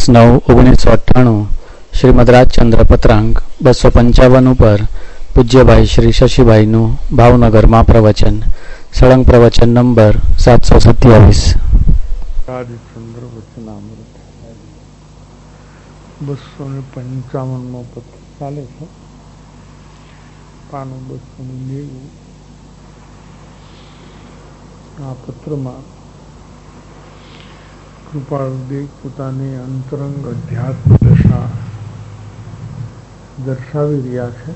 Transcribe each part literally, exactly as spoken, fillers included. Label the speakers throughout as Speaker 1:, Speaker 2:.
Speaker 1: नौ ओगनीस सौ अठाणु श्रीमद राजचंद्र पत्रांक बसो पंचावन पर पूज्यभाई श्री शशिभाईनु भावनगर में प्रवचन सळंग प्रवचन नंबर सात सौ सत्यावीस।
Speaker 2: राजचंद्र वचनामृत बसो ने पंचावन मो पत्र चाले छे। पानु बसो ने नेवु आ पत्र में कृपाळुदेव पोतानी अंतरंग अध्यात्म दशा दर्शावी रह्या छे।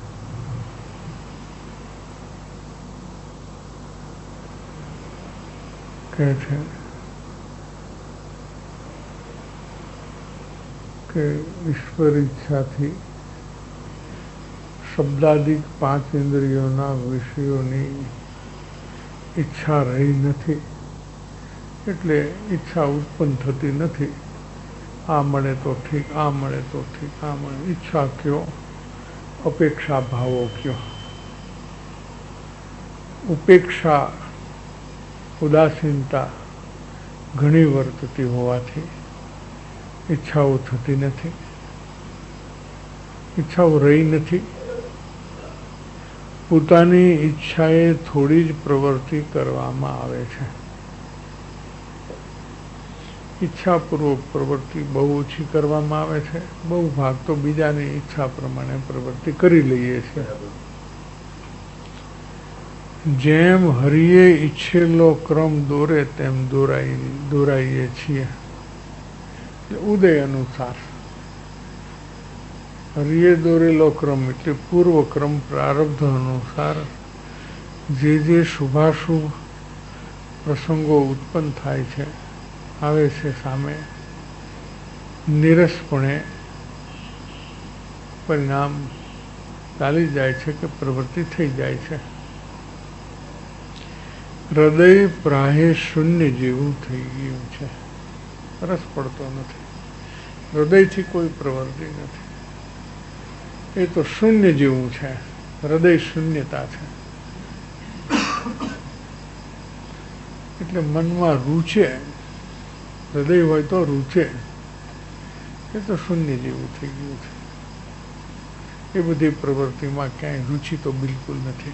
Speaker 2: कहे छे के ईश्वर इच्छा थी शब्दादिक पांच इंद्रियोना विषयोनी इच्छा रही नथी एटले इच्छा उत्पन्न थती नथी। आ मळे तो ठीक, आ मळे तो ठीक, आ मळे इच्छा क्यों, अपेक्षा भावो क्यों। उपेक्षा उदासीनता घणी वर्तती होवाथी इच्छाओ थती नथी, इच्छाओ रही नथी। पोतानी इच्छाए थोड़ी ज प्रवृत्ति करवामां आवे छे। इच्छापूर्वक प्रवृत्ति बहु ओછી करवामां आवे छे। बहु भाग तो बीजानी इच्छा प्रमाणे प्रवृत्ति करी लईए छे। जेम हरिये इच्छेलो क्रम दोरे तेम दोराई दोराईए छीए। उदय अनुसार हरिये दोरेलो क्रम एटले पूर्व क्रम प्रारब्ध अनुसार जे जे शुभाशुभ प्रसंगो उत्पन्न थाय छे आवे छे सामे निरसपणे परिणाम चाली जाय छे के प्रवृत्ति थई जाय छे। हृदय प्राहे शून्य जेवुं थई गयुं छे। रस पड़तो नथी, हृदय थी कोई प्रवृत्ति नथी। ए तो शून्य जेवुं छे, हृदय शून्यता छे। एटले मनमा रुचे, हृदय होय तो रुचे, ए तो शून्य जेवुं थई गयुं छे। ए बधी प्रवृत्तिमां क्यांय रुचि तो बिलकुल नथी।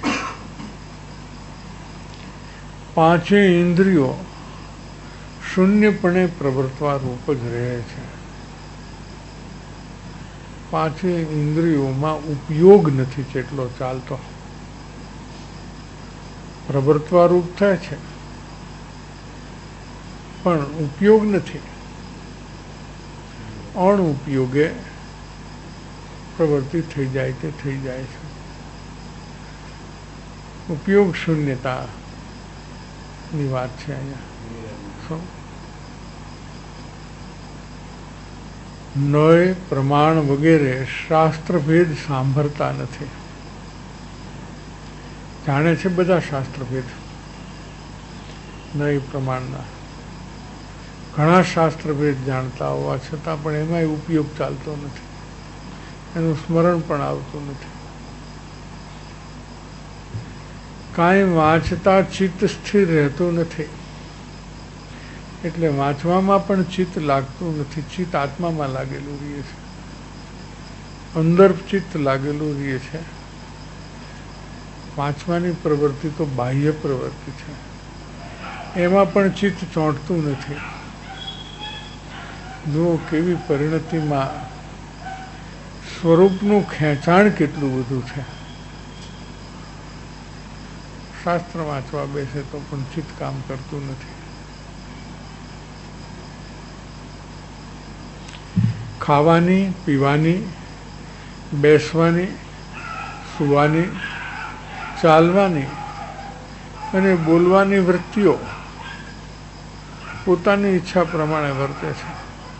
Speaker 2: पांचे इंद्रियों शून्यपणे प्रवर्तवा रूप ज रहे छे। पांचे इंद्रियों में उपयोग नथी जेटलो चालतो। प्रवर्तवा रूप थाय छे पण उपयोग नथी। अणुपयोगे प्रवृत्ति थई जाय ते थई जाय छे। उपयोग शून्यता नी वात छे अहींया। नय प्रमाण वगैरे शास्त्र भेद सांभळता नथी। जाणे छे बधा शास्त्र भेद, नय प्रमाणना घणा शास्त्र भेद जाणता होवा छतां पण एमांय उपयोग चालतो नथी, एनुं स्मरण पण आवतुं नथी। कांई वांचता चित्त स्थिर रहतुं नथी એટલે વાંચવામાં પણ ચિત્ત લાગતું નથી। ચિત્ત આત્મામાં લાગેલું રહે છે, અંદર ચિત્ત લાગેલું રહે છે। વાંચવાની પ્રવૃત્તિ તો બાહ્ય પ્રવૃત્તિ છે, એમાં પણ ચિત્ત ચોંટતું નથી। જો કેવી પરિણતિમાં સ્વરૂપનું ખેંચાણ કેટલું બધું છે। શાસ્ત્ર વાંચવા બેસે તો પણ ચિત્ત કામ કરતું નથી। खावानी पीवानी बेसवानी सुवानी चालवानी अने बोलवानी वृत्तिओ पोतानी इच्छा प्रमाणे वर्ते छे।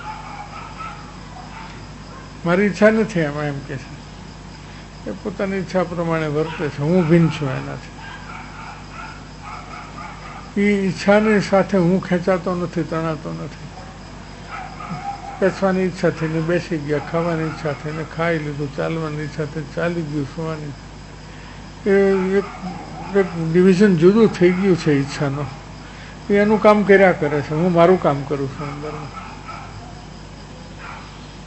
Speaker 2: मारी इच्छा नथी एमां एम के छे, ए पोतानी इच्छा प्रमाणे वर्ते छे। हूँ भिन्न छुं एनाथी। ए इच्छानी साथे हूँ खेंचातो नथी, तणातो नथी। बेसवानी इच्छा थी ने बेसी गया, खावानी इच्छा थी ने खाई लीधुं, चालवानी इच्छा थी चाली गयुं, सुवानी एक एक डिविजन जुदुं थई गयुं छे इच्छानो। एनुं काम कर्या करे छे, हूँ मारुं काम करूं छुं अंदरमां।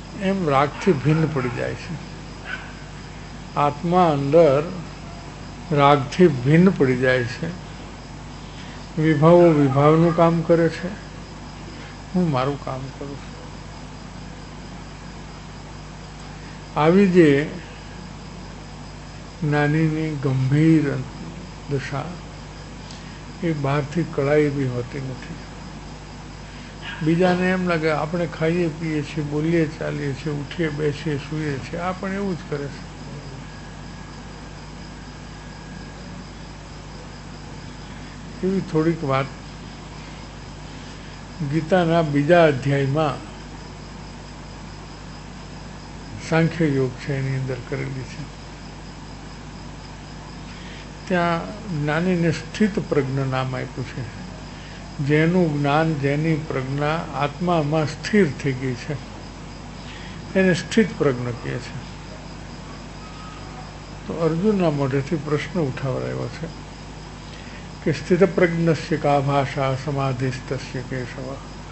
Speaker 2: એમ રાગથી ભિન્ન પડી જાય છે. આત્મા અંદર રાગથી ભિન્ન પડી જાય છે. વિભાવો વિભાવનું કામ કરે છે, હું મારું કામ કરું છું. આવી જે જ્ઞાનીની ગંભીર દશા એ બહારથી કળાઈ બી હોતી નથી. બીજાને એમ લાગે આપણે ખાઈએ પીએ છીએ, બોલીએ ચાલીએ છીએ, ઉઠીએ બેસીએ સૂઈએ છીએ, આ પણ એવું જ કરે છે. એવી થોડીક વાત ગીતાના બીજા અધ્યાયમાં સાંખ્ય યોગ છે એની અંદર કરેલી છે. ત્યાં જ્ઞાનીને સ્થિત પ્રજ્ઞ નામ આપ્યું છે. જેનું જ્ઞાન, જેની પ્રજ્ઞા આત્મામાં સ્થિર થઈ ગઈ છે એને સ્થિત પ્રજ્ઞ કહે છે. તો અર્જુનના મોઢેથી પ્રશ્ન ઉઠાવરાયો છે કે સ્થિત પ્રજ્ઞસ્ય કા ભાષા સમાધિસ્તસ્ય કેશવ.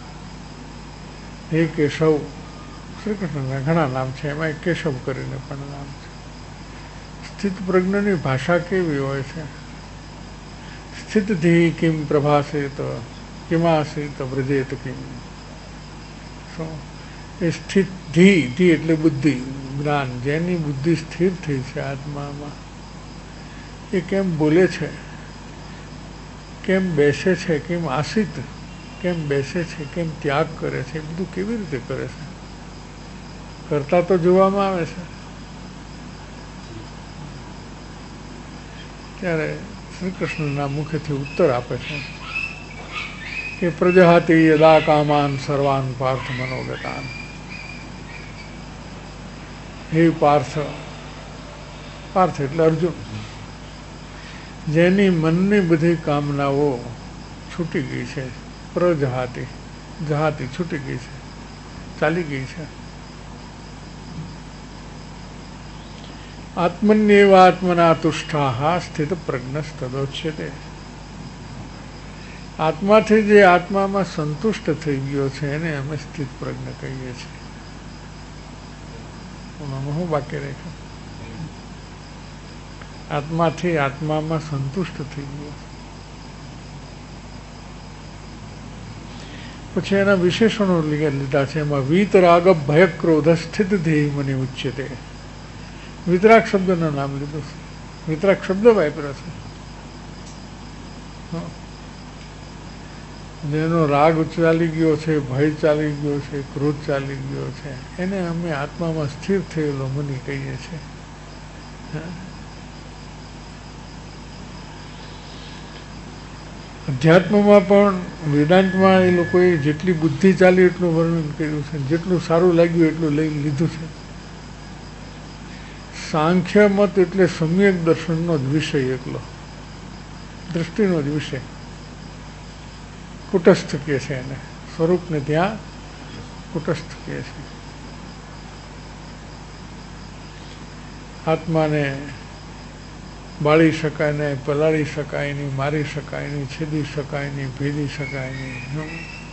Speaker 2: હે કેશવ, શ્રી કૃષ્ણના ઘણા નામ છે, એમાં એક કેશવ કરીને પણ નામ છે. સ્થિત પ્રજ્ઞની ભાષા કેવી હોય છે? સ્થિત ધી કિમ પ્રભાસેત કિમાસીત વૃજેત કિમ. શું એ સ્થિત ધી, ધી એટલે બુદ્ધિ, જ્ઞાન, જેની બુદ્ધિ સ્થિર થઈ છે આત્મામાં, એ કેમ બોલે છે, કેમ બેસે છે, કેમ આસિત, કેમ બેસે છે, કેમ ત્યાગ કરે છે, એ બધું કેવી રીતે કરે છે? કરતા તો જોવામાં આવે છે. ત્યારે શ્રી કૃષ્ણના મુખેથી ઉત્તર આપે છે કે પ્રજહાતિ યદા કામાન સર્વાન પાર્થ મનોગતાન. હે પાર્થ, પાર્થ એટલે અર્જુન, જેની મનની બધી કામનાઓ છૂટી ગઈ છે, પ્રજહાતિ, જહાતી છૂટી ગઈ છે, ચાલી ગઈ છે. આત્મન્યેવ આત્મના તુષ્ઠાઃ સ્થિત પ્રજ્ઞસ્તદોચ્યતે. આત્માથી જે આત્મામાં સંતુષ્ટ થઈ ગયો છે એને અમે સ્થિત પ્રજ્ઞ કહીએ છીએ. એમાં હું બાકી રાખ્યું? આત્માથી આત્મામાં સંતુષ્ટ થઈ ગયો. પછી એના વિશેષણો લીધા છે. એમાં વીતરાગ ભય ક્રોધ સ્થિત ધ્યેય મને ઉચ્યતે. વિતરાગ શબ્દનું નામ લીધું છે, વિતરાગ શબ્દ વાપર્યો છે. જેનો રાગ ચાલી ગયો છે, ભય ચાલી ગયો છે, ક્રોધ ચાલી ગયો છે, એને અમે આત્મામાં સ્થિર થયેલો મને કહીએ છીએ. અધ્યાત્મમાં પણ વેદાંતમાં એ લોકોએ જેટલી બુદ્ધિ ચાલી એટલું વર્ણન કર્યું છે, જેટલું સારું લાગ્યું એટલું લઈ લીધું છે. સાંખ્ય મત એટલે સમ્યક દર્શનનો જ વિષય, એકલો દૃષ્ટિનો જ વિષય. કુટસ્થ કહે છે એને, સ્વરૂપને ત્યાં કુટસ્થ કહે છે. આત્માને બાળી શકાય નહીં, પલાળી શકાય નહીં, મારી શકાય નહીં, છેદી શકાય નહીં, ભેદી શકાય નહીં.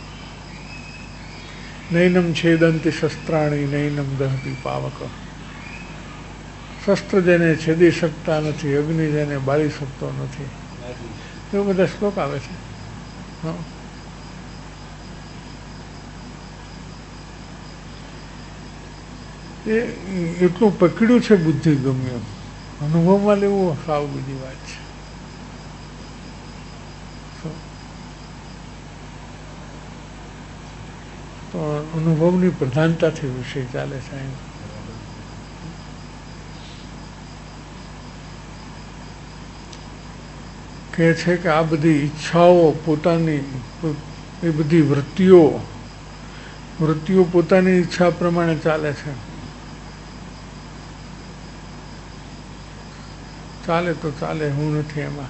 Speaker 2: નૈનમ છેદંતી શસ્ત્રાણી નૈનમ દહતી પાવક. શસ્ત્ર જેને છેદી શકતા નથી, અગ્નિ જેને બાળી શકતો નથી, એવા બધા શ્લોક આવે છે. એ એટલું પકડ્યું છે બુદ્ધિ ગમ્યું, અનુભવમાં લેવું સાવ બીજી વાત છે. તો અનુભવની પ્રધાનતાથી વિષય ચાલે છે. કહે છે કે આ બધી ઈચ્છાઓ પોતાની, એ બધી વૃત્તિઓ વૃત્તિઓ પોતાની ઈચ્છા પ્રમાણે ચાલે છે. ચાલે તો ચાલે, હું નથી એમાં,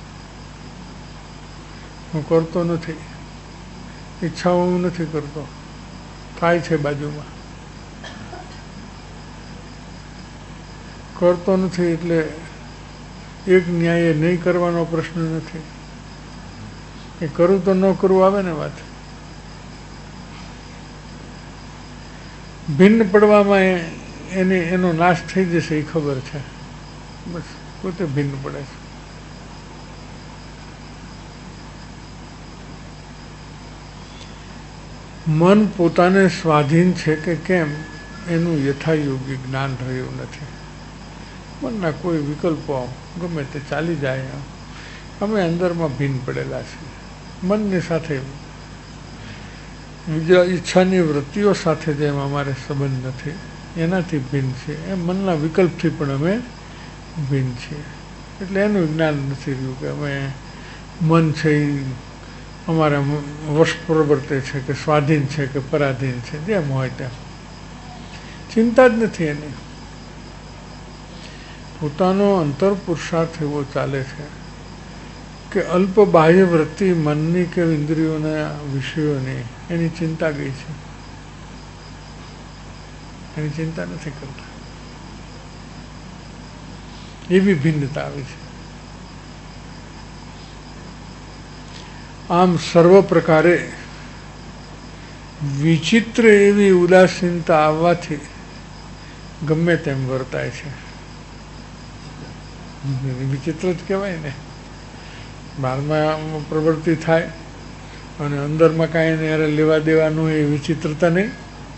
Speaker 2: હું કરતો નથી, ઈચ્છાઓ હું નથી કરતો, થાય છે બાજુમાં. કરતો નથી એટલે એક ન્યાયે નહીં કરવાનો પ્રશ્ન નથી, એ કરું તો ન કરવું આવે ને વાત. ભિન્ન પડવામાં એને એનો નાશ થઈ જશે એ ખબર છે, બસ પોતે ભિન્ન પડે છે. મન પોતાને સ્વાધીન છે કે કેમ એનું યથાયોગી જ્ઞાન રહ્યું નથી. મનના કોઈ વિકલ્પો ગમે તે ચાલી જાય, અમે અંદરમાં ભિન્ન પડેલા છીએ. મનની સાથે બીજા ઈચ્છાની વૃત્તિઓ સાથે જેમ અમારે સંબંધ નથી, એનાથી ભિન્ન છે, એમ મનના વિકલ્પથી પણ અમે ભિન્ન છીએ. એટલે એનું જ્ઞાન નથી રહ્યું કે અમે મન છે એ અમારા વશ પ્રવર્તે છે કે સ્વાધીન છે કે પરાધીન છે, જેમ હોય તેમ ચિંતા જ નથી એની. પોતાનો અંતર પુરુષાર્થ એવો ચાલે છે કે અલ્પ બાહ્ય વૃત્તિ મનની કે ઇન્દ્રિયોના વિષયોની એની ચિંતા ગઈ છે, એની ચિંતા નથી કરતા. એવી ભિન્નતા આવી છે. આમ સર્વ પ્રકારે વિચિત્ર એવી ઉદાસીનતા આવવાથી ગમે તેમ વર્તાય છે. વિચિત્ર જ કહેવાય ને. બહારમાં પ્રવૃત્તિ થાય અને અંદરમાં કાંઈ એને યારે લેવા દેવાનું એ વિચિત્રતા નહીં.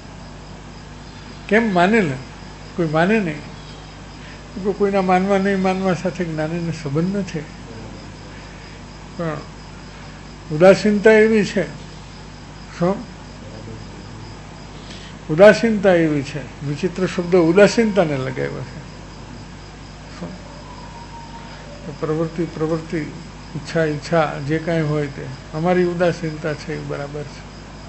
Speaker 2: કેમ માને ને? કોઈ માને નહીં. કોઈના માનવા નહીં માનવા સાથે જ્ઞાનીને સંબંધ નથી. પણ ઉદાસીનતા એવી છે, શું ઉદાસીનતા એવી છે, વિચિત્ર શબ્દ ઉદાસીનતાને લગાવ્યો છે. શું પ્રવૃત્તિ પ્રવૃત્તિ ઈચ્છા ઈચ્છા જે કાંઈ હોય તે અમારી ઉદાસીનતા છે એ બરાબર છે.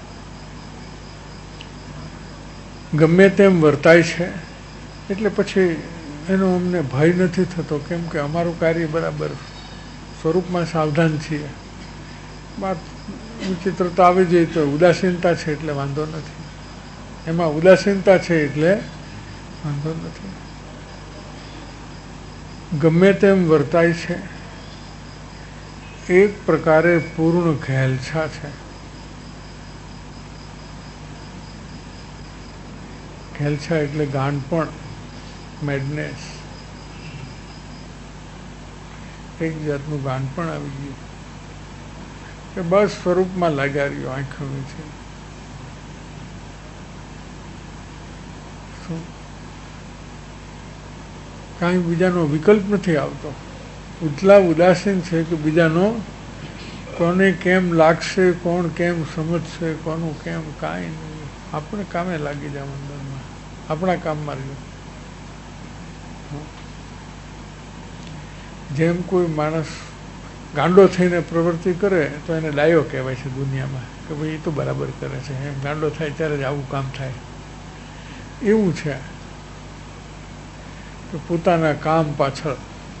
Speaker 2: ગમે તેમ વર્તાય છે એટલે પછી એનો અમને ભય નથી થતો, કેમ કે અમારું કાર્ય બરાબર સ્વરૂપમાં સાવધાન છીએ. વાત વિચિત્રતા આવી જાય તો ઉદાસીનતા છે એટલે વાંધો નથી, એમાં ઉદાસીનતા છે એટલે વાંધો નથી. ગમે તેમ વર્તાય છે એક પ્રકારે પૂર્ણ ઘેલછા છે. ઘેલછા એટલે ગાંડપણ, મેડનેસ. એક જાતનું ગાંડપણ આવી ગયું કે બસ સ્વરૂપમાં લાગ્યા રહ્યો આંખોની છે. શું કાંઈ બીજાનો વિકલ્પ નથી આવતો. ઉથલા ઉદાસીન છે કે બીજાનો કોને કેમ લાગશે, કોણ કેમ સમજશે, કોનું કેમ, કાંઈ નહીં. આપણે કામે લાગી જાવ અંદરમાં, આપણા કામમાં રહ્યો. જેમ કોઈ માણસ ગાંડો થઈને પ્રવૃત્તિ કરે તો એને ડાયો કહેવાય છે દુનિયામાં, કે ભાઈ એ તો બરાબર કરે છે. એમ ગાંડો થાય ત્યારે જ આવું કામ થાય. એવું છે કે પોતાના કામ પાછળ,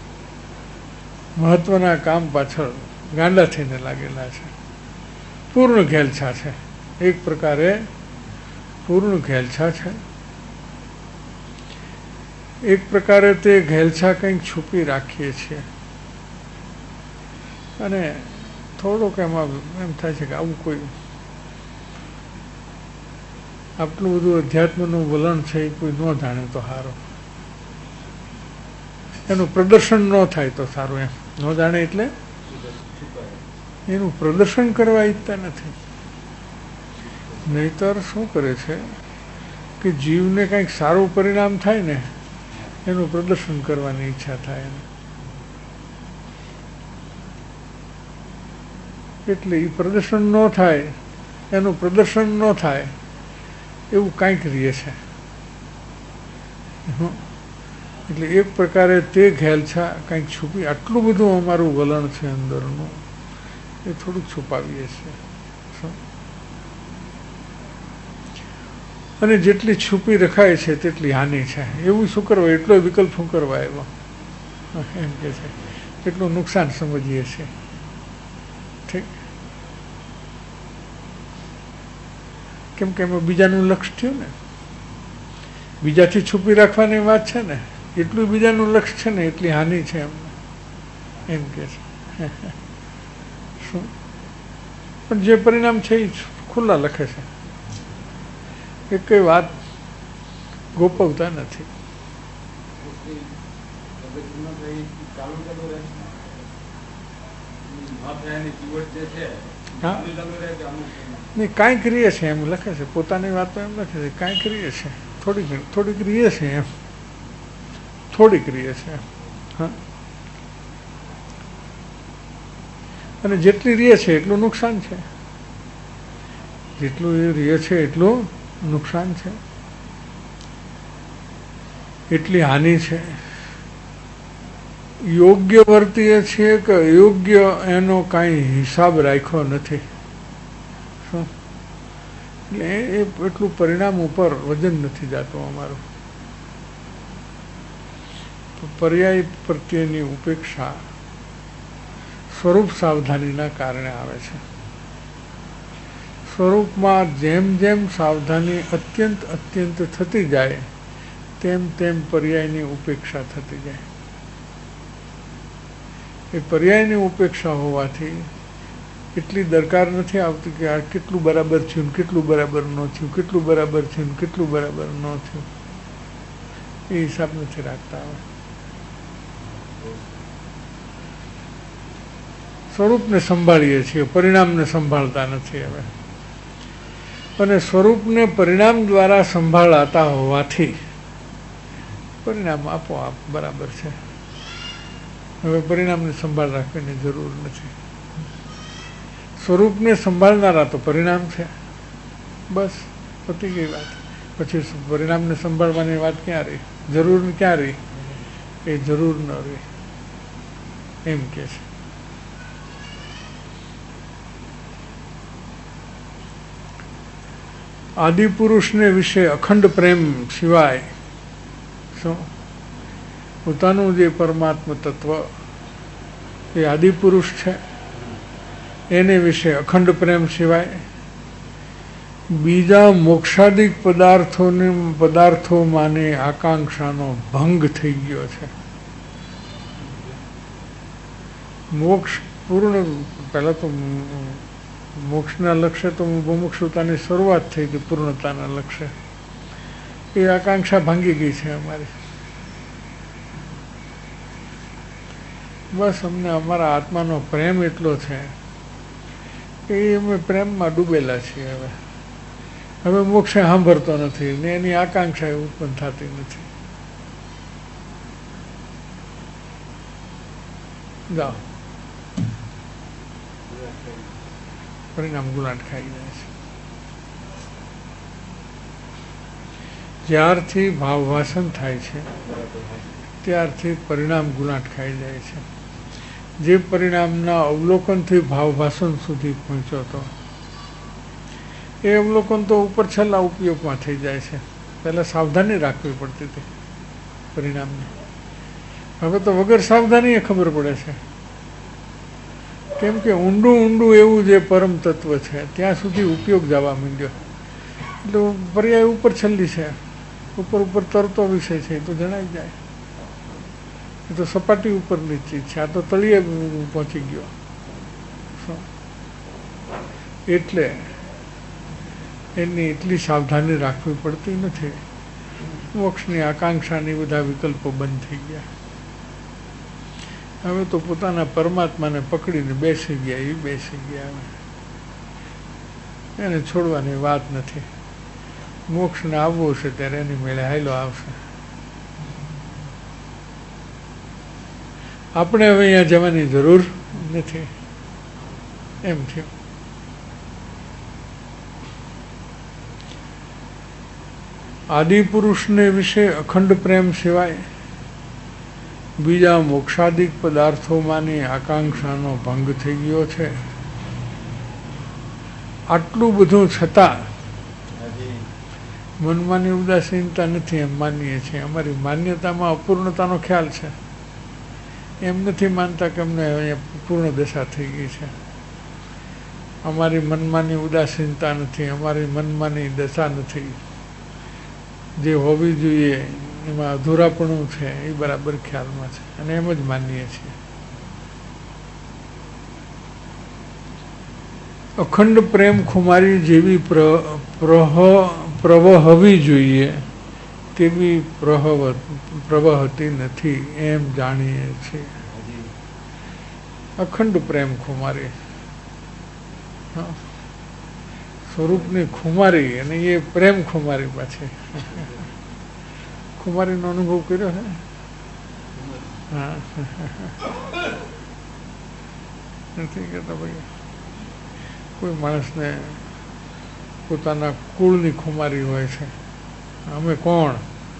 Speaker 2: મહત્વના કામ પાછળ ગાંડા થઈને લાગેલા છે. પૂર્ણ ઘેલછા છે, એક પ્રકારે પૂર્ણ ઘેલછા છે. એક પ્રકારે તે ઘેલછા કંઈક છુપી રાખીએ છીએ અને થોડોક એમાં એમ થાય છે કે આવું કોઈ આટલું બધું અધ્યાત્મનું વલણ છે એ કોઈ ન જાણે તો સારું, એનું પ્રદર્શન ન થાય તો સારું. એમ ન જાણે એટલે એનું પ્રદર્શન કરવા ઈચ્છતા નથી. નહીતર શું કરે છે કે જીવને કંઈક સારું પરિણામ થાય ને એનું પ્રદર્શન કરવાની ઈચ્છા થાય એને. એટલે એ પ્રદર્શન ન થાય, એનું પ્રદર્શન ન થાય એવું કાંઈક રહે છે. એટલે એક પ્રકારે તે ઘેલછા કંઈક છુપી, આટલું બધું અમારું વલણ છે અંદરનું એ થોડુંક છુપાવીએ છીએ. અને જેટલી છુપી રખાય છે તેટલી હાનિ છે. એવું શું કરવા, એટલો વિકલ્પ શું કરવા એવો એમ કે છે, એટલું નુકસાન સમજીએ છીએ. ઠીક, કેમ કે એમાં બીજાનું લક્ષ્ય થયું ને, બીજાથી છુપી રાખવાની વાત છે ને, એટલું બીજાનું લક્ષ્ય છે ને એટલી હાનિ છે એમને, એમ કે છે. શું પણ જે પરિણામ છે એ ખુલ્લા લખે છે. એક કઈ વાત ગોપવતા નથી. નહીં, કાંઈક રીએ છે એમ લખે છે, પોતાની વાતમાં એમ લખે છે કાંઈક રીએ છે, થોડીક થોડીક રીએ છે એમ, થોડીક રીએ છે. હા, અને જેટલી રીએ છે એટલું નુકસાન છે, જેટલું એ રીએ છે એટલું નુકસાન છે, એટલી હાનિ છે. યોગ્ય વર્તીએ છીએ કે યોગ્ય એનો કાંઈ હિસાબ રાખ્યો નથી. શું એટલે એ એટલું પરિણામ ઉપર વજન નથી જતું અમારું. પર્યાય પ્રત્યેની ઉપેક્ષા સ્વરૂપ સાવધાનીના કારણે આવે છે. સ્વરૂપમાં જેમ જેમ સાવધાની અત્યંત અત્યંત થતી જાય તેમ તેમ પર્યાયની ઉપેક્ષા થતી જાય. એ પર્યાયની ઉપેક્ષા હોવાથી એટલી દરકાર નથી આવતી કે આ કેટલું બરાબર થયું ને કેટલું બરાબર ન થયું, કેટલું બરાબર થયું ને કેટલું બરાબર ન થયું, એ હિસાબ નથી રાખતા. હવે સ્વરૂપને સંભાળીએ છીએ, પરિણામને સંભાળતા નથી. હવે અને સ્વરૂપને પરિણામ દ્વારા સંભાળાતા હોવાથી પરિણામ આપોઆપ બરાબર છે. હવે પરિણામની સંભાળ રાખવાની જરૂર નથી. સ્વરૂપને સંભાળનારા તો પરિણામ છે, બસ પતી ગઈ વાત. પછી પરિણામને સંભાળવાની વાત ક્યાં રહી, જરૂર ક્યાં રહી? એ જરૂર ન રહી એમ કે છે. આદિપુરુષને વિશે અખંડ પ્રેમ સિવાય શું પોતાનું જે પરમાત્મા તત્વ એ આદિપુરુષ છે એને વિશે અખંડ પ્રેમ સિવાય બીજા મોક્ષાદિક પદાર્થોને પદાર્થોમાંની આકાંક્ષાનો ભંગ થઈ ગયો છે. મોક્ષ પૂર્ણ પહેલાં તો મોક્ષના લક્ષ્ય તો મુમુક્ષુતાની શરૂઆત થઈ હતી, પૂર્ણતાના લક્ષ્ય એ આકાંક્ષા ભાંગી ગઈ છે અમારી. બસ અમને અમારા આત્માનો પ્રેમ એટલો છે કે અમે પ્રેમમાં ડૂબેલા છીએ. હવે હવે મોક્ષે સાંભળતો નથી ને એની આકાંક્ષા ઉત્પન્ન થતી નથી. જાઓ, પરિણામ ગુલાટ ખાઈ જાય છે. જ્યારથી ભાવવાસન થાય છે ત્યારથી પરિણામ ગુલાટ ખાઈ જાય છે. જે પરિણામના અવલોકનથી ભાવભાષણ સુધી પહોંચ્યો હતો એ અવલોકન તો ઉપર છેલ્લા ઉપયોગમાં થઈ જાય છે. પહેલાં સાવધાની રાખવી પડતી હતી પરિણામની, હવે તો વગર સાવધાની એ ખબર પડે છે. કેમ કે ઊંડું ઊંડું એવું જે પરમ તત્વ છે ત્યાં સુધી ઉપયોગ જવા માંડ્યો. એટલે પર્યાય ઉપર છેલ્લી છે, ઉપર ઉપર તરતો વિષય છે એ તો જણાઈ જાય. એ તો સપાટી ઉપરની ચીજ છે, આ તો તળિયે પહોંચી ગયો. એટલે એની એટલી સાવધાની રાખવી પડતી નથી. મોક્ષની આકાંક્ષાની બધા વિકલ્પો બંધ થઈ ગયા. હવે તો પોતાના પરમાત્માને પકડીને બેસી ગયા એ બેસી ગયા. એને છોડવાની વાત નથી. મોક્ષને આવવું છે ત્યારે એની મેળે હાયલો આવશે. આપણે હવે અહીંયા જવાની જરૂર નથી એમ થયું. આદિપુરુષને વિશે અખંડ પ્રેમ સિવાય બીજા મોક્ષાદિક પદાર્થોમાંની આકાંક્ષાનો ભંગ થઈ ગયો છે. આટલું બધું છતાં મનમાંની ઉદાસીનતા નથી એમ માનીએ છીએ. અમારી માન્યતામાં અપૂર્ણતાનો ખ્યાલ છે. એમ નથી માનતા કે અમને અહીંયા પૂર્ણ દશા થઈ ગઈ છે. અમારી મનમાંની ઉદાસીનતા નથી, અમારી મનમાંની દશા નથી. જે હોવી જોઈએ એમાં અધૂરાપણું છે એ બરાબર ખ્યાલમાં છે અને એમ જ માનીએ છીએ. અખંડ પ્રેમ ખુમારી જેવી પ્ર પ્રહ પ્રવહવી જોઈએ તે બી પ્રવહ પ્રવહતી નથી એમ જાણીએ છીએ. અખંડ પ્રેમ ખુમારી, સ્વરૂપની ખુમારી, અને એ પ્રેમ ખુમારી પાછી. ખુમારીનો અનુભવ કર્યો છે? હા, નથી કહેતા ભાઈ. કોઈ માણસને પોતાના કુળની ખુમારી હોય છે. અમે કોણ?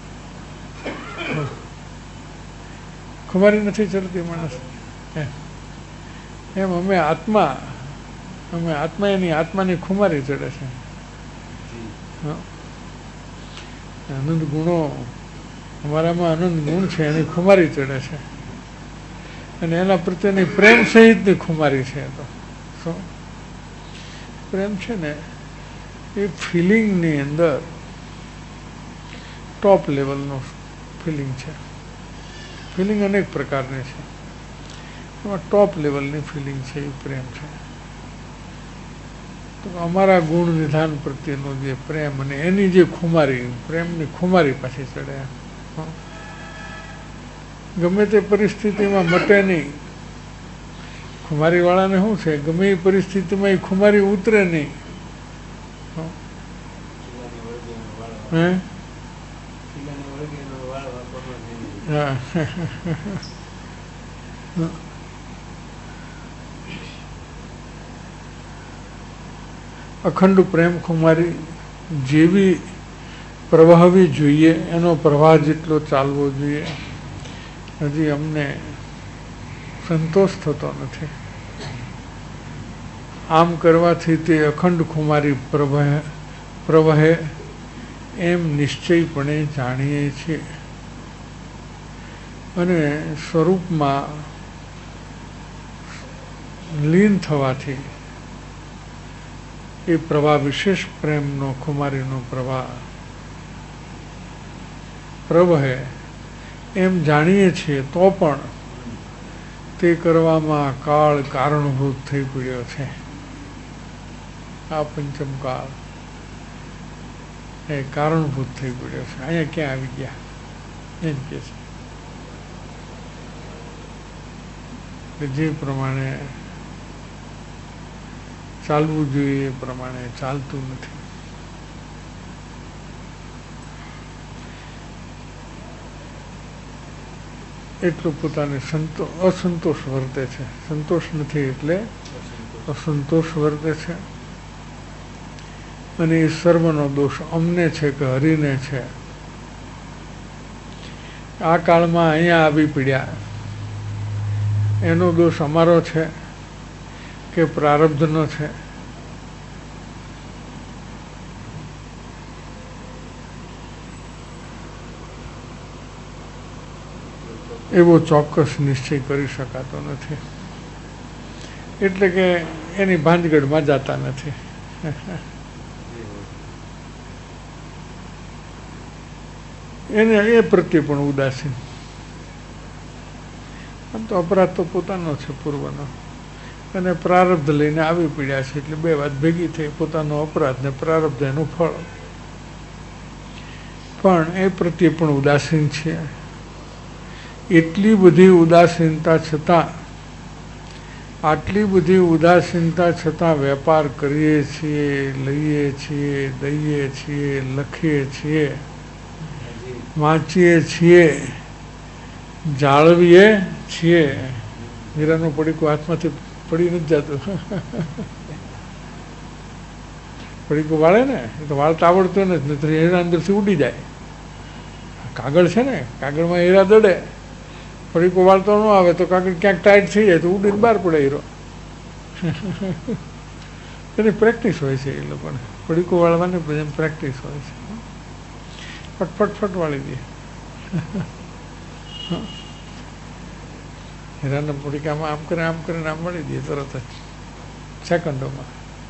Speaker 2: ખુમારી નથી ચડતી માણસ. એમ અમે આત્મા, અમે આત્મા એની આત્માની ખુમારી ચડે છે. આનંદ ગુણો, અમારામાં આનંદ ગુણ છે એની ખુમારી ચડે છે, અને એના પ્રત્યેની પ્રેમ સહિતની ખુમારી છે. તો શું પ્રેમ છે ને એ ફિલિંગની અંદર ટોપ લેવલનું ફિલિંગ છે. ફિલિંગ અનેક પ્રકારની છે, એમાં ટોપ લેવલની ફિલિંગ છે એ પ્રેમ છે. તો અમારા ગુણ નિધાન પ્રત્યેનો જે પ્રેમ અને એની જે ખુમારી, પ્રેમની ખુમારી પાછી ચડે. ગમે તે પરિસ્થિતિમાં મટે નહીં. ખુમારીવાળાને શું છે, ગમે એ પરિસ્થિતિમાં એ ખુમારી ઉતરે નહીં. હે હા. અખંડ પ્રેમ ખુમારી જેવી પ્રવાહવી જોઈએ, એનો પ્રવાહ જેટલો ચાલવો જોઈએ, હજી અમને સંતોષ થતો નથી. આમ કરવાથી તે અખંડ ખુમારી પ્રવહે પ્રવહે એમ નિશ્ચયપણે જાણીએ છીએ, અને સ્વરૂપમાં લીન થવાથી એ પ્રવાહ વિશેષ પ્રેમનો ખુમારીનો પ્રવાહ પ્રવહે એમ જાણીએ છીએ. તો પણ તે કરવામાં કાળ કારણભૂત થઈ પડ્યો છે. આ પંચમ કાળ એ કારણભૂત થઈ પડ્યો છે. અહીંયા ક્યાં આવી ગયા એમ કે છે કે જે પ્રમાણે ચાલવું જોઈએ એ પ્રમાણે ચાલતું નથી. એટલું પોતાને સંતો અસંતોષ વર્તે છે. સંતોષ નથી એટલે અસંતોષ વર્તે છે, અને એ સર્વનો દોષ અમને છે કે હરિને છે. આ કાળમાં અહીંયા આવી પડ્યા એનો દોષ અમારો છે કે પ્રારબ્ધનો છે? એવો ચોક્કસ નિશ્ચય કરી શકાતો નથી. એટલે કે એની ભાંજગઢમાં જતા નથી. એને એ પ્રત્યે પણ ઉદાસીન. આમ તો અપરાધ તો પોતાનો છે પૂર્વનો, અને પ્રારબ્ધ લઈને આવી પડ્યા છે, એટલે બે વાત ભેગી થઈ, પોતાનો અપરાધ ને પ્રારબ્ધ એનું ફળ. પણ એ પ્રત્યે પણ ઉદાસીન છે. એટલી બધી ઉદાસીનતા છતાં, આટલી બધી ઉદાસીનતા છતાં વેપાર કરીએ છીએ, લઈએ છીએ, દઈએ છીએ, લખીએ છીએ, વાંચીએ છીએ, જાળવીએ છીએ. હીરાનું પડીકું હાથમાંથી પડી નથી જતું. પડીકું વાળે ને એ તો વાળતા આવડતું નથી, તો હીરા અંદરથી ઉડી જાય. કાગળ છે ને, કાગળમાં હીરા દડે, પડીકું વાળતો ન આવે તો કાગળ ક્યાંક ટાઈટ થઈ જાય તો ઉડીને બહાર પડે હીરો. એની પ્રેક્ટિસ હોય છે એ લોકોને, પડીકું વાળવાની પછી પ્રેક્ટિસ હોય છે. ફટફટ ફટ વાળી દે. હીરાના પડીકામાં આમ કરે આમ કરીને આમ વાળી દે તરત જ સેકન્ડોમાં.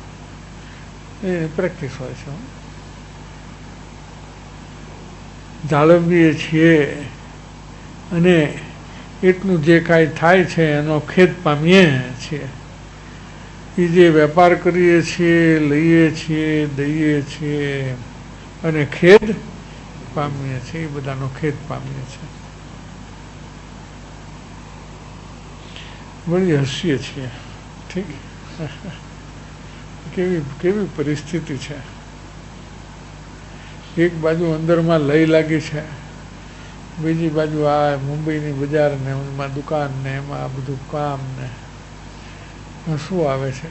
Speaker 2: એ પ્રેક્ટિસ હોય છે. જાળવીએ છીએ અને એટલું જે કાંઈ થાય છે એનો ખેદ પામીએ છીએ. એ જે વેપાર કરીએ છીએ, લઈએ છીએ, દઈએ છીએ, અને ખેદ પામીએ છીએ એ બધાનો ખેદ પામીએ છીએ. વળી હસીએ છીએ. ઠીક, કેવી કેવી પરિસ્થિતિ છે. એક બાજુ અંદરમાં લઈ લાગી છે, બીજી બાજુ આ મુંબઈની બજાર ને એમાં દુકાન ને એમાં આ બધું કામ ને શું આવે છે.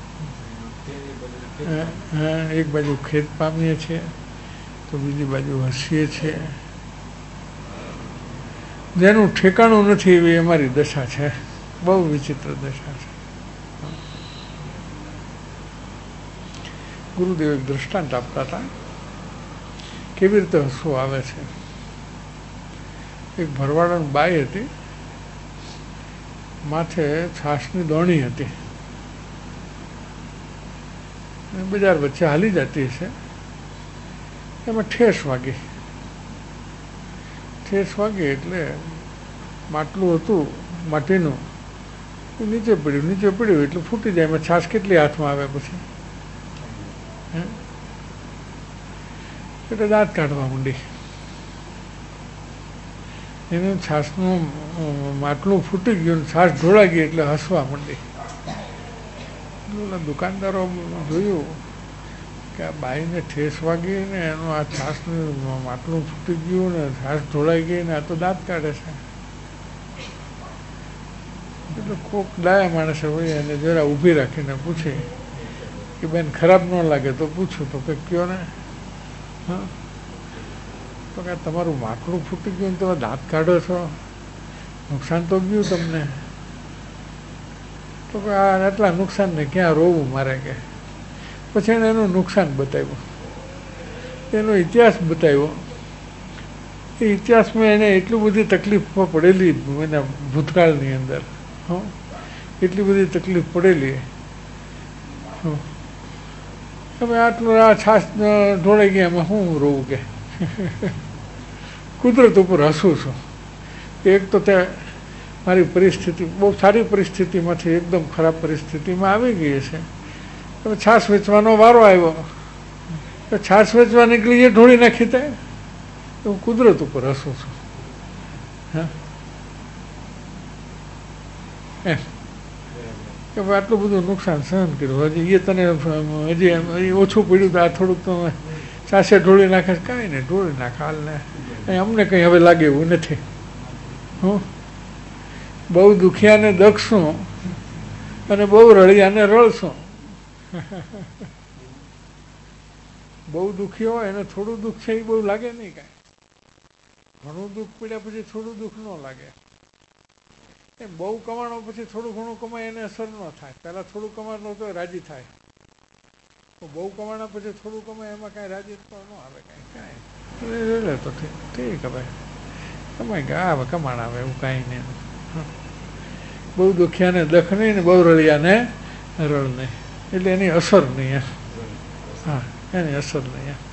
Speaker 2: એક બાજુ ખેદ પામીએ છીએ તો બીજી બાજુ હસીએ છીએ. જેનું ઠેકાણું નથી એવી અમારી દશા છે. બહુ વિચિત્ર દશા છે. ગુરુદેવ એક દ્રષ્ટાંત આપતા હતા કેવી રીતે હસવું આવે છે. એક ભરવાડાની બાઈ હતી, માથે છાશની દોણી હતી, બજાર વચ્ચે હાલી જતી છે. એમાં ઠેસ વાગી. ઠેસ વાગી એટલે માટલું હતું માટીનું, એ નીચે પડ્યું. નીચે પડ્યું એટલે ફૂટી જાય. એમાં છાશ કેટલી હાથમાં આવે પછી? એટલે દાંત કાઢવા માંડી. એનું છાશનું માટલું ફૂટી ગયું, છાશ ઢોળાઈ ગઈ એટલે હસવા માંડી. દુકાનદારો જોયું કે આ બાઈને ઠેસ વાગી ને એનું આ છાશનું માટલું ફૂટી ગયું ને છાશ ઢોળાઈ ગઈ ને આ તો દાંત કાઢે છે. એટલે કોક ડાયા માણસે હોય એને જરા ઊભી રાખીને પૂછે કે બેન ખરાબ ન લાગે તો પૂછું તો કે કયો ને. હા, તો કે તમારું માટલું ફૂટી ગયું ને તમે દાંત કાઢો છો, નુકસાન તો ગયું તમને. તો કે આ આટલા નુકસાનને ક્યાં રોવું મારે કે. પછી એણે એનું નુકસાન બતાવ્યું, એનો ઇતિહાસ બતાવ્યો. એ ઇતિહાસમાં એને એટલી બધી તકલીફ પડેલી એના ભૂતકાળની અંદર, હં એટલી બધી તકલીફ પડેલી. હવે આટલું આ છાશ ઢોળાઈ ગયા એમાં હું રોવું કે. કુદરત ઉપર હસું છું. એક તો તે મારી પરિસ્થિતિ બહુ સારી પરિસ્થિતિમાંથી એકદમ ખરાબ પરિસ્થિતિમાં આવી ગઈ છે. હવે છાશ વેચવાનો વારો આવ્યો, છાશ વેચવા નીકળી એ ઢોળી નાખી થાય. હું કુદરત ઉપર હસું છું. હા, એમ કે ભાઈ આટલું બધું નુકસાન સહન કર્યું, હજી એ તને હજી ઓછું પડ્યું તો આ થોડુંક તો છાશે ઢોળી નાખે. કાંઈ નહીં, ઢોળી નાખે હાલ ને, અમને કંઈ હવે લાગે એવું નથી. હું બહુ દુખિયાને દખશું અને બહુ રળિયાને રળશું. બહુ દુઃખી હોય એને થોડું દુઃખ છે એ બહુ લાગે નહીં કાંઈ. ઘણું દુઃખ પડ્યા પછી થોડું દુઃખ ન લાગે. એમ બહુ કમાણો પછી થોડું ઘણું કમાય એને અસર ન થાય. પહેલાં થોડું કમાણો તો રાજી થાય, તો બહુ કમાણા પછી થોડું કમાય એમાં કાંઈ રાજી તો ન આવે કાંઈ. કાંઈ લે તો ઠીક ઠીક હવે કમાઈ ગયા, હવે કમાણ આવે એવું કાંઈ નહીં. બહુ દુખિયાને દખ નહીં ને બહુ રળિયાને રળ નહીં, એટલે એની અસર નહીં એમ. હા, એની અસર નહીં એમ.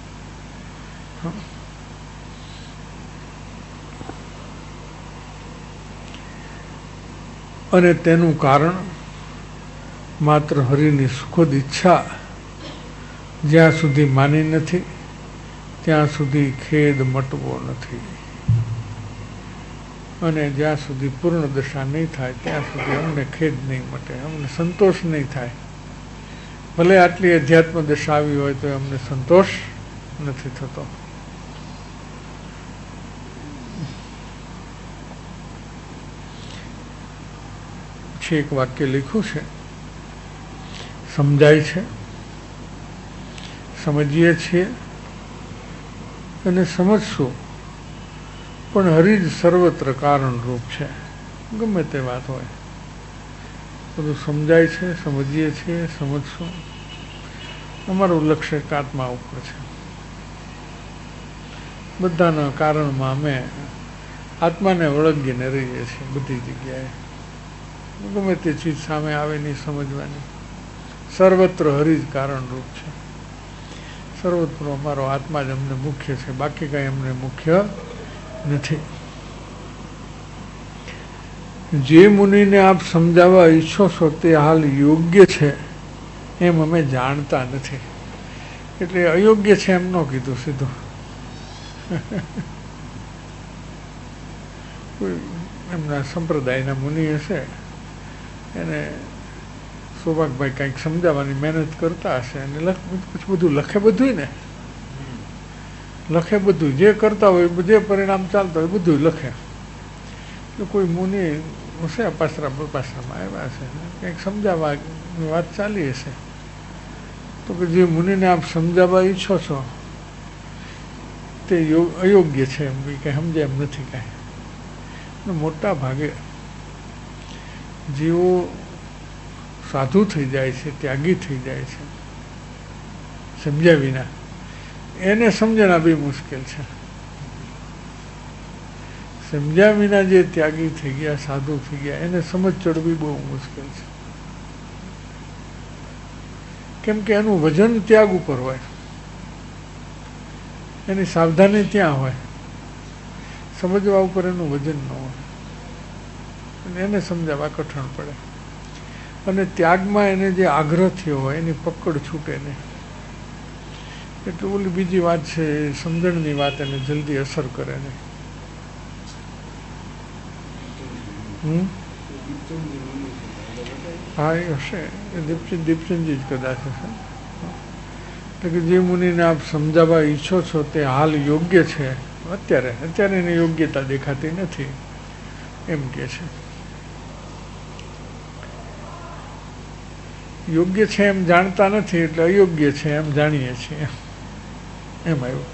Speaker 2: અને તેનું કારણ માત્ર હરિની સુખદ ઈચ્છા જ્યાં સુધી માની નથી ત્યાં સુધી ખેદ મટવો નથી, અને જ્યાં સુધી પૂર્ણ દશા નહીં થાય ત્યાં સુધી અમને ખેદ નહીં મટે, અમને સંતોષ નહીં થાય. ભલે આટલી અધ્યાત્મ દશા આવી હોય તો અમને સંતોષ નથી થતો. પછી એક વાક્ય લખ્યું છે, સમજાય છે, સમજીએ છીએ અને સમજશું, પણ હરિ જ સર્વત્ર કારણરૂપ છે. ગમે તે વાત હોય બધું સમજાય છે, સમજીએ છીએ, સમજશું. અમારું લક્ષ્ય આત્મા ઉપર છે. બધાના કારણમાં અમે આત્માને વળગીને રહીએ છીએ બધી જગ્યાએ. ગમે તે ચીજ સામે આવે નહીં સમજવાની. સર્વત્ર હરિ જ કારણરૂપ છે. સર્વત્ર અમારો આત્મા જ અમને મુખ્ય છે, બાકી કાંઈ અમને મુખ્ય નથી. જે મુનિને આપ સમજાવવા ઈચ્છો છો તે હાલ યોગ્ય છે એમ અમે જાણતા નથી. એટલે અયોગ્ય છે એમ ન કીધું સીધું. કોઈ એમના સંપ્રદાયના મુનિ હશે, એને સૌભાગભાઈ કંઈક સમજાવવાની મહેનત કરતા હશે અને લખ પછી બધું લખે બધું ને લખે બધું જે કરતા હોય જે પરિણામ ચાલતા હોય બધું લખે. તો કોઈ મુનિ હશે અપાસરા બપાસરામાં આવ્યા હશે, કંઈક સમજાવવાની વાત ચાલી હશે, તો કે જે મુનિને આપ સમજાવવા ઈચ્છો છો તે યોગ અયોગ્ય છે, એમ કંઈ સમજે એમ નથી કાંઈ. મોટા ભાગે જેઓ સાધુ થઈ જાય છે, ત્યાગી થઈ જાય છે સમજ્યા વિના, એને સમજણા બી મુશ્કેલ છે. સમજ્યા વિના જે ત્યાગી થઈ ગયા, સાધુ થઈ ગયા, એને સમજ ચડવી બહુ મુશ્કેલ છે. કેમ કે એનું વજન ત્યાગ ઉપર હોય, એની સાવધાની ત્યાં હોય, સમજવા ઉપર એનું વજન ન હોય, અને એને સમજાવવા કઠણ પડે. અને ત્યાગમાં એને જે આગ્રહ થયો હોય એની પકડ છૂટે નહીં. એટલે ઓલી બીજી વાત છે, સમજણની વાત એને જલ્દી અસર કરે નહીં. હમ હા એ હશે, એ દીપચંદ દીપચંદજી જ કદાચ હશે. એટલે કે જે મુનિને આપ સમજાવવા ઈચ્છો છો તે હાલ યોગ્ય છે, અત્યારે અત્યારે એની યોગ્યતા દેખાતી નથી એમ કે છે. યોગ્ય છે એમ જાણતા નથી એટલે અયોગ્ય છે એમ જાણીએ છીએ એમ આવ્યું.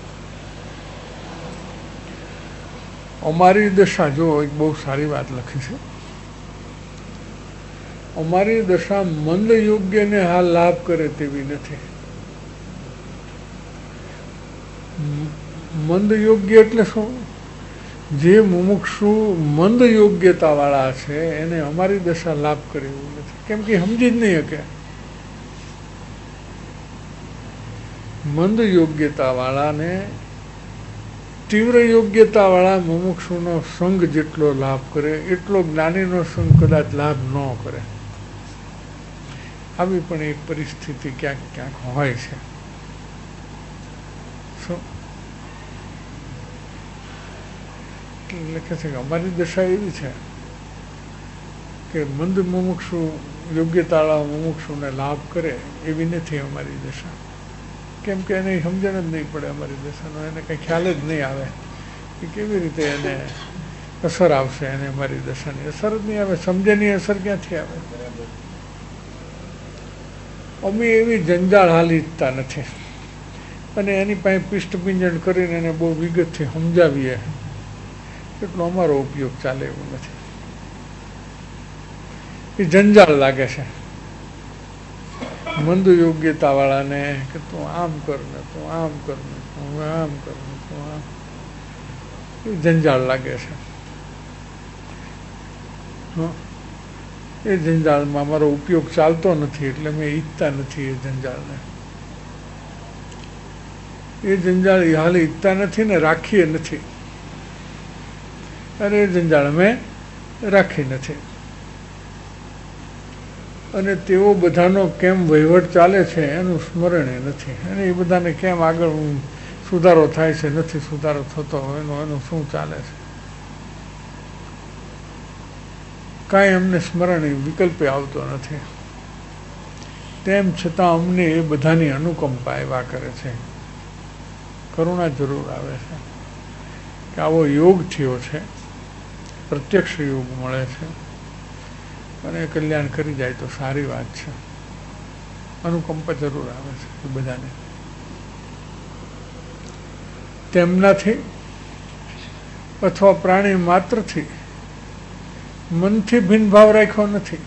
Speaker 2: અમારી દશા, જો એક બહુ સારી વાત લખી છે, અમારી દશા મંદ યોગ્યને હાલ લાભ કરે તેવી નથી. મંદ યોગ્ય એટલે શું? જે મુમુક્ષુ મંદ યોગ્યતા વાળા છે એને અમારી દશા લાભ કરે એવું નથી, કેમ કે સમજી જ નહીં શકે. મંદ યોગ્યતા વાળાને તીવ્ર યોગ્યતા વાળા મુમુક્ષુનો સંગ જેટલો લાભ કરે એટલો જ્ઞાનીનો સંગ કદાચ લાભ ન કરે. આવી પણ એક પરિસ્થિતિ ક્યાંક ક્યાંક હોય છે. લખે છે કે અમારી દશા એવી છે કે મંદ મુમુક્ષુ યોગ્યતાવાળા મુમુક્ષુને લાભ કરે એવી નથી અમારી દશા. કેમ કે એને સમજણ જ નહીં પડે અમારી દશાનો, એને કંઈ ખ્યાલ જ નહીં આવે કે કેવી રીતે એને અસર આવશે. એને અમારી દશાની અસર જ નહીં આવે, સમજણની અસર ક્યાંથી આવે? અમે એવી જંજાળ હાલ ઈચ્છતા નથી, અને એની પાસે પિષ્ટપિંજણ કરીને એને બહુ વિગતથી સમજાવીએ એટલો અમારો ઉપયોગ ચાલે એવું નથી. એ જંજાળ લાગે છે મંદ યોગ્યતા વાળાને કે તું આમ કર ને તું આમ કર ને તું આમ કર ને તું આમ, એ જંજાળ લાગે છે. એ જંજાળમાં અમારો ઉપયોગ ચાલતો નથી એટલે મેં ઈચ્છતા નથી એ જંજાળને. એ જંજાળ હાલ ઈચ્છતા નથી ને રાખીએ નથી, અને એ જંજાળ અમે રાખી નથી. અને તેઓ બધાનો કેમ વહીવટ ચાલે છે એનું સ્મરણે નથી, અને એ બધાને કેમ આગળ સુધારો થાય છે નથી સુધારો થતો એનો એનું શું ચાલે છે કાંઈ અમને સ્મરણ વિકલ્પે આવતો નથી. તેમ છતાં અમને એ બધાની અનુકંપા આવ્યા કરે છે, કરુણા જરૂર આવે છે કે આવો યોગ થયો છે, પ્રત્યક્ષ યોગ મળે છે અને કલ્યાણ કરી જાય તો સારી વાત છે. અનુકંપા જરૂર આવે છે એ બધાને. તેમનાથી અથવા પ્રાણી માત્રથી મનથી ભિન્નભાવ રાખ્યો નથી.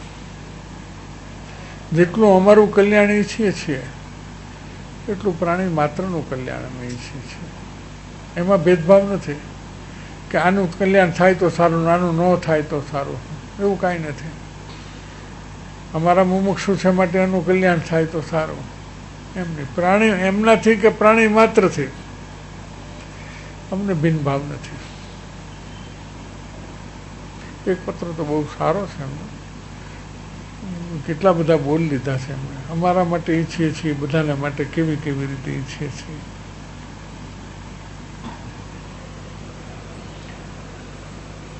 Speaker 2: જેટલું અમારું કલ્યાણ ઈચ્છીએ છીએ એટલું પ્રાણી માત્રનું કલ્યાણ અમે ઈચ્છીએ છીએ. એમાં ભેદભાવ નથી કે આનું કલ્યાણ થાય તો સારું, આનું ન થાય તો સારું, એવું કાંઈ નથી. અમારા મુમુક્ષુ છે માટે એનું કલ્યાણ થાય તો સારું, એમ નહીં. પ્રાણી એમનાથી કે પ્રાણી માત્રથી અમને ભિન્નભાવ નથી. એક પત્ર તો બહુ સારો છે એમનો, કેટલા બધા બોલ લીધા છે એમણે. અમારા માટે ઈચ્છીએ છીએ, બધાના માટે કેવી કેવી રીતે ઈચ્છીએ છીએ.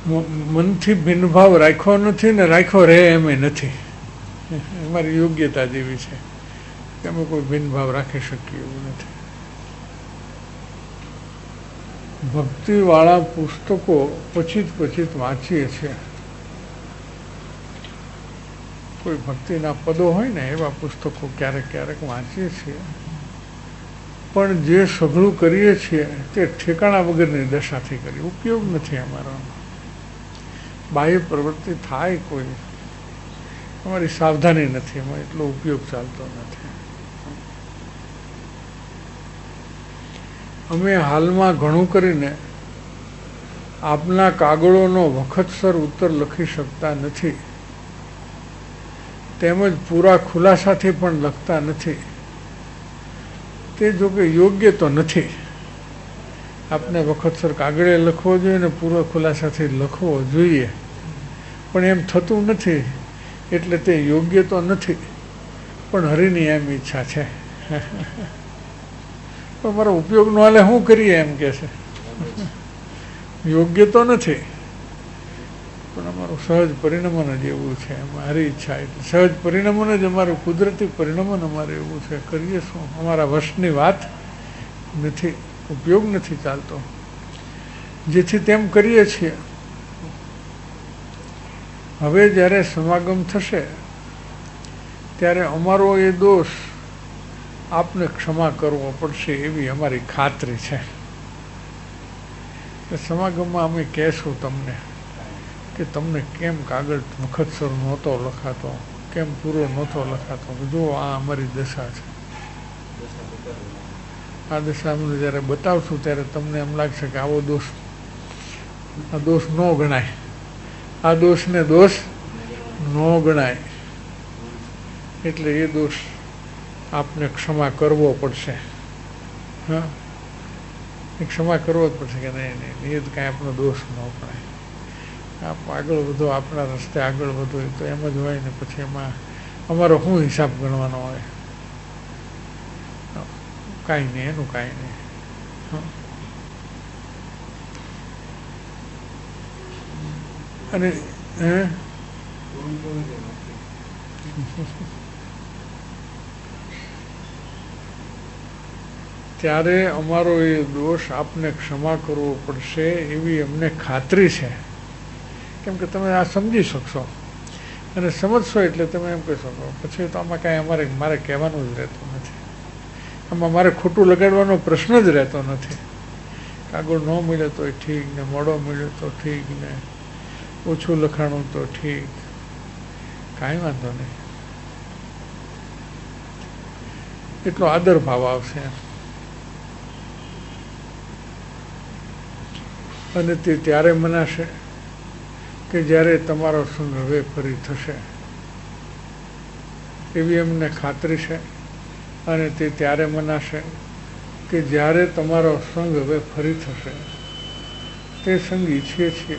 Speaker 2: મનથી ભિન્નભાવ રાખ્યો નથી ને રાખ્યો રહે એમ નથી. અમારી યોગ્યતા જેવી છે કે અમે કોઈ ભિન્નભાવ રાખી શકીએ એવું નથી. ભક્તિવાળા પુસ્તકો પછીત પછીત વાંચીએ છીએ. કોઈ ભક્તિના પદો હોય ને એવા પુસ્તકો ક્યારેક ક્યારેક વાંચીએ છીએ. પણ જે સઘળું કરીએ છીએ તે ઠેકાણા વગરની દશાથી કરી ઉપયોગ નથી અમારો. બાહ્ય પ્રવૃત્તિ થાય કોઈ, અમારી સાવધાની નથી, એમાં એટલો ઉપયોગ ચાલતો નથી. અમે હાલમાં ઘણું કરીને આપના કાગળોનો વખતસર ઉત્તર લખી શકતા નથી, તેમજ પૂરા ખુલાસાથી પણ લખતા નથી. તે જો કે યોગ્ય તો નથી. આપને વખતસર કાગળે લખવો જોઈએ ને પૂરા ખુલાસાથી લખવો જોઈએ, પણ એમ થતું નથી એટલે તે યોગ્ય તો નથી. પણ હરિની એમ ઈચ્છા છે. પણ મારો ઉપયોગ ન હાલે શું કરીએ એમ કે છે. યોગ્ય તો નથી પણ અમારું સહજ પરિણમન જ એવું છે. મારી ઈચ્છા એટલે સહજ પરિણમન જ અમારું કુદરતી પરિણમન અમારે એવું છે. કરીએ શું? અમારા વશની વાત નથી, ઉપયોગ નથી ચાલતો. જેથી તેમ કરીએ છીએ. હવે જ્યારે સમાગમ થશે ત્યારે અમારો એ દોષ આપને ક્ષમા કરવો પડશે એવી અમારી ખાતરી છે. સમાગમમાં અમે કહેશું તમને કે તમને કેમ કાગળ વખતસર નહોતો લખાતો, કેમ પૂરો નહોતો લખાતો. જો આ અમારી દશા છે. આ દશા અમને જ્યારે બતાવશું ત્યારે તમને એમ લાગશે કે આવો દોષ આ દોષ ન ગણાય, આ દોષને દોષ ન ગણાય. એટલે એ દોષ આપને ક્ષમા કરવો પડશે. હા, એ ક્ષમા કરવો જ પડશે કે નહીં નહીં એ જ કાંઈ આપણો દોષ ન ગણાય. આપ આગળ વધો, આપણા રસ્તે આગળ વધો એ તો એમ જ હોય ને. પછી એમાં અમારો શું હિસાબ ગણવાનો હોય? કાંઈ નહીં, એનું કાંઈ નહીં. અને હે ત્યારે અમારો એ દોષ આપને ક્ષમા કરવો પડશે એવી અમને ખાતરી છે. કેમ કે તમે આ સમજી શકશો અને સમજશો એટલે તમે એમ કહી શકો. પછી તો આમાં કાંઈ અમારે મારે કહેવાનું જ રહેતું નથી. આમાં મારે ખોટું લગાડવાનો પ્રશ્ન જ રહેતો નથી. કાગળ ન મળે તો ઠીક ને, મોડો મળ્યો તો ઠીક ને, ઓછું લખાણું તો ઠીક, કાંઈ વાંધો નહીં. એટલો આદર ભાવ આવશે. અને તે ત્યારે મનાશે કે જ્યારે તમારો સંગ હવે ફરી થશે એવી અમને ખાતરી છે. અને તે ત્યારે મનાશે કે જ્યારે તમારો સંગ હવે ફરી થશે. તે સંગ ઈચ્છીએ છીએ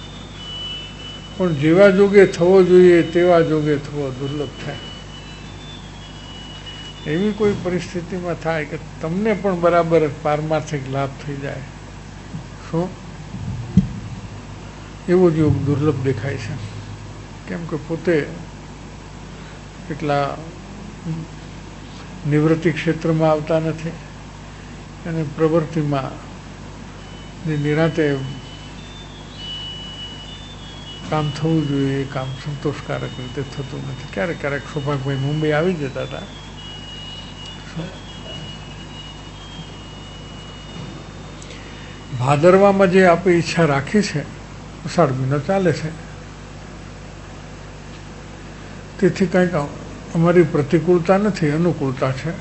Speaker 2: પણ જેવા જોગે થવો જોઈએ તેવા જોગે થવો દુર્લભ થાય. એવી કોઈ પરિસ્થિતિમાં થાય કે તમને પણ બરાબર પારમાર્થિક લાભ થઈ જાય, શું એવો જ યોગ દુર્લભ દેખાય છે. કેમ કે પોતે એટલા નિવૃત્તિ ક્ષેત્રમાં આવતા નથી અને પ્રવૃત્તિમાં નિરાંતે કામ થવું જોઈએ એ કામ સંતોષકારક રીતે થતું નથી. ક્યારેક ક્યારેક સૌભાગભાઈ મુંબઈ આવી જતા હતા. ભાદરવામાં જે આપણે ઈચ્છા રાખી છે, અષાઢ મહિનો ચાલે છે, તેથી કંઈક અમારી પ્રતિકૂળતા નથી, અનુકૂળતા છે.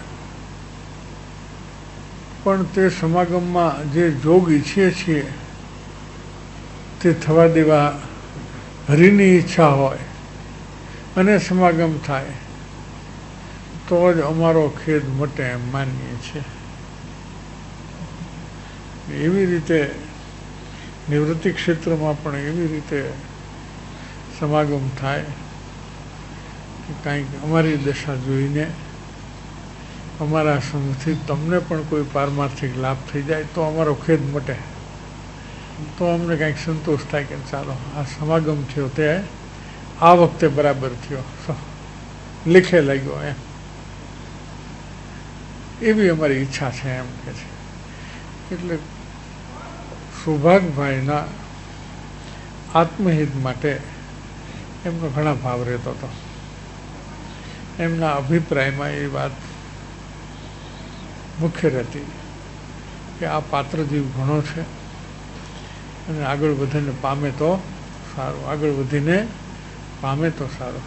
Speaker 2: પણ તે સમાગમમાં જે જોગ ઈચ્છીએ છીએ તે થવા દેવા હરિની ઈચ્છા હોય અને સમાગમ થાય તો જ અમારો ખેદ મટે એમ માનીએ છીએ. એવી રીતે નિવૃત્તિ ક્ષેત્રમાં પણ એવી રીતે સમાગમ થાય કે કાંઈક અમારી દશા જોઈને અમારા સંગથી તમને પણ કોઈ પારમાર્થિક લાભ થઈ જાય તો અમારો ખેદ મટે. તો અમને કંઈક સંતોષ થાય કે ચાલો આ સમાગમ થયો તે આ વખતે બરાબર થયો, લીખે લાગ્યો એમ, એવી અમારી ઈચ્છા છે એમ કે છે. એટલે સૌભાગભાઈના આત્મહિત માટે એમનો ઘણા ભાવ રહેતો હતો. એમના અભિપ્રાયમાં એ વાત મુખ્ય રહેતી કે આ પાત્ર જીવ ઘણો છે અને આગળ વધીને પામે તો સારું, આગળ વધીને પામે તો સારું.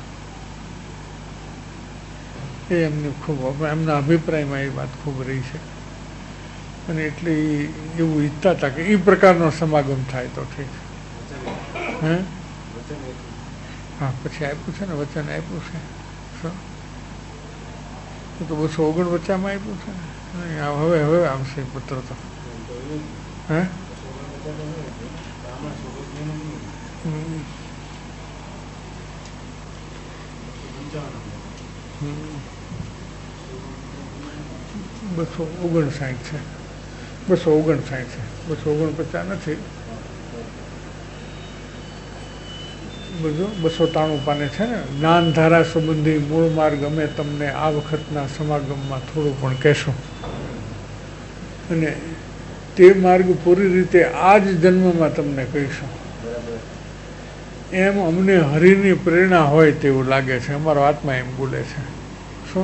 Speaker 2: એ એમની ખૂબ એમના અભિપ્રાયમાં એ વાત ખૂબ રહી છે અને એટલે એવું ઈચ્છતા હતા કે એ પ્રકારનો સમાગમ થાય તો ઠીક. હે હા, પછી આપ્યું છે ને, વચન આપ્યું છે. શું તો બસો ઓગણ વચ્ચામાં આપ્યું છે ને, હવે હવે આવશે પત્ર તો. હે બસો ઓગણસાઠ છે, બસો ઓગણસાઠ છે, બસો ઓગણપચાસ નથી. બધું બસો ત્રાણું પાને છે ને. જ્ઞાનધારા સંબંધી મૂળ માર્ગ અમે તમને આ વખતના સમાગમમાં થોડું પણ કહેશું અને તે માર્ગ પૂરી રીતે આ જ જન્મમાં તમને કહીશું. એમ અમને હરિની પ્રેરણા હોય તેવું લાગે છે. અમારો આત્મા એમ બોલે છે. શું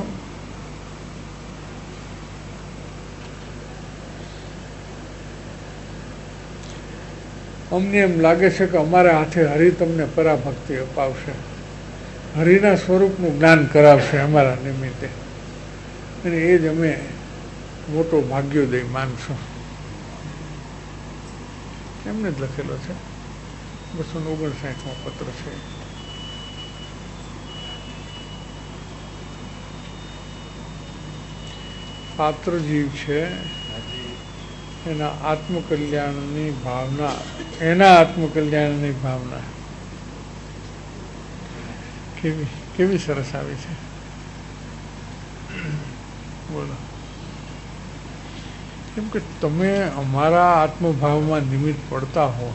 Speaker 2: અમને એમ લાગે છે કે અમારા હાથે હરિ તમને પરાભક્તિ અપાવશે, હરિના સ્વરૂપનું જ્ઞાન કરાવશે અમારા નિમિત્તે અને એ જ અમે મોટો ભાગ્યોદય માનશું. એમને જ લખેલો છે. બસો ઓગણસાઠમો પત્ર છે. પાત્ર જીવ છે એના આત્મકલ્યાણની ભાવના, એના આત્મકલ્યાણની ભાવના કેવી કેવી સરસ આવી છે. બોલો. કેમ કે તમે અમારા આત્મભાવમાં નિમિત્ત પડતા હો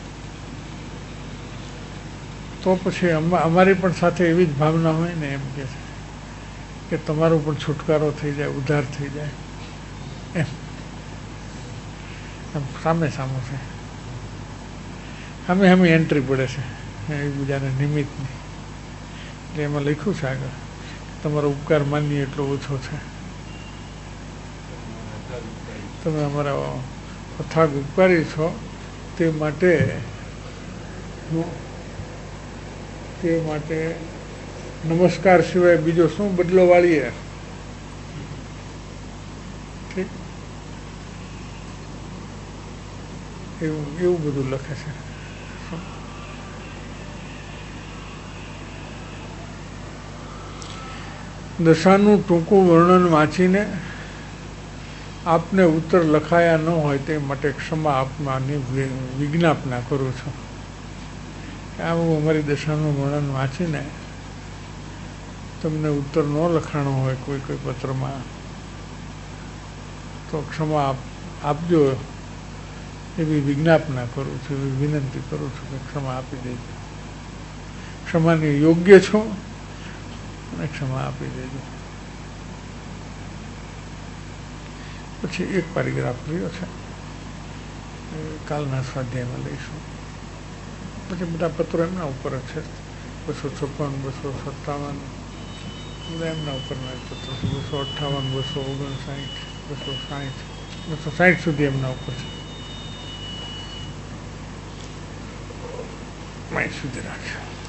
Speaker 2: તો પછી અમારી પણ સાથે એવી જ ભાવના હોય ને, એમ કે છે કે તમારો પણ છુટકારો થઈ જાય, ઉદ્ધાર થઈ જાય. એમ સામે સામું છે, સામે સામે એન્ટ્રી પડે છે એકબીજાને નિમિત્તની. એટલે એમાં લખ્યું છે આગળ તમારો ઉપકાર માનીએ એટલો ઓછો છે. તમે અમારા અથાગ ઉપકારી છો તે માટે તે માટે નમસ્કાર સિવાય બીજો શું બદલો વાળીએ. ઠીક, એવું એવું બધું લખે છે. દશાનું ટૂંકું વર્ણન વાંચીને આપને ઉત્તર લખાયા ન હોય તે માટે ક્ષમા આપવાની વિજ્ઞાપના કરું છું. આવું અમારી દશાનું વર્ણન વાંચીને તમને ઉત્તર ન લખાણો હોય કોઈ કોઈ પત્રમાં તો ક્ષમા આપજો એવી વિજ્ઞાપના કરું છું, એવી વિનંતી કરું છું કે ક્ષમા આપી દેજો. ક્ષમાની યોગ્ય છો અને ક્ષમા આપી દેજો. પછી એક પેરેગ્રાફ રહ્યો છે, કાલના સ્વાધ્યાયમાં લઈશું. પછી બધા પત્રો એમના ઉપર જ છે. બસો છપ્પન, બસો સત્તાવન બધા એમના ઉપરના પત્રો છે. બસો અઠ્ઠાવન, બસો ઓગણસાઠ, બસો સાઠ, બસો સાઠ સુધી એમના ઉપર છે. માઇન્ડ સુધી રાખ્યો.